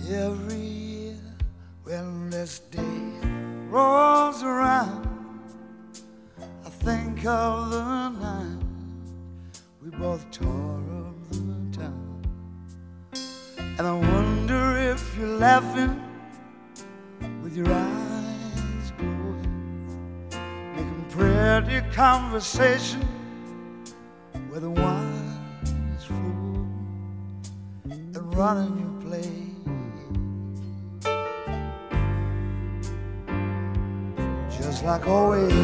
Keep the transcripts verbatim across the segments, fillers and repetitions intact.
Every year when this day rolls around, I think of the night we both tore up the town. And I wonder if you're laughing with your eyes closed, making pretty conversation where the wine's flow and running your play. Just like always,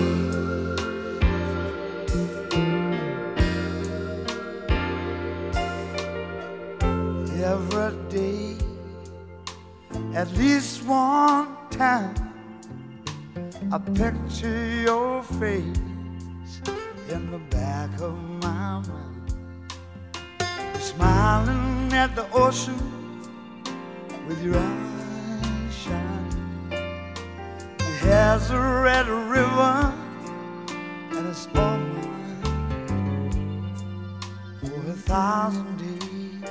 every day, at least one time, I picture your face in the back of my mind. You're smiling at the ocean with your eyes shining. Your hair's a red river and it's all mine for a thousand days.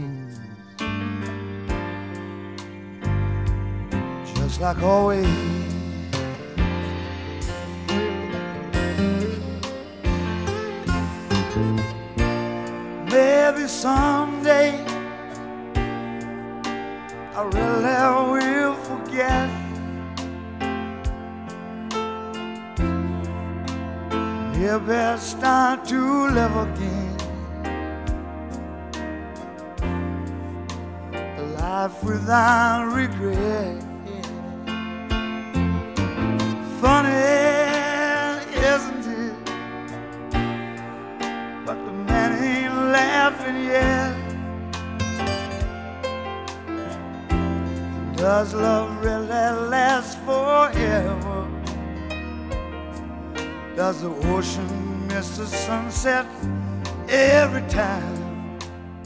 Just like always, maybe someday I really will forget. Maybe start to live again, a life without regret. Funny, isn't it? But the man ain't laughing yet. Does love really last forever? Does the ocean miss the sunset every time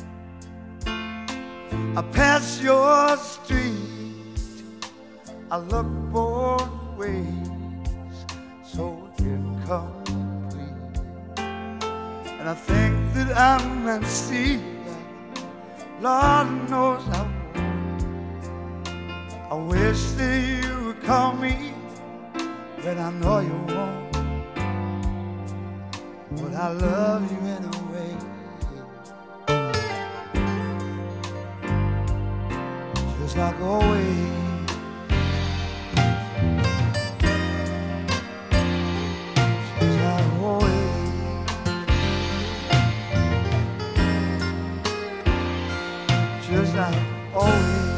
I pass your street? I look both ways, so incomplete, and I think that I'm meant to see. Lord knows I won't. I wish that you would call me, but I know you won't. But I love you anyway. Just like always. Just like always. Just like always.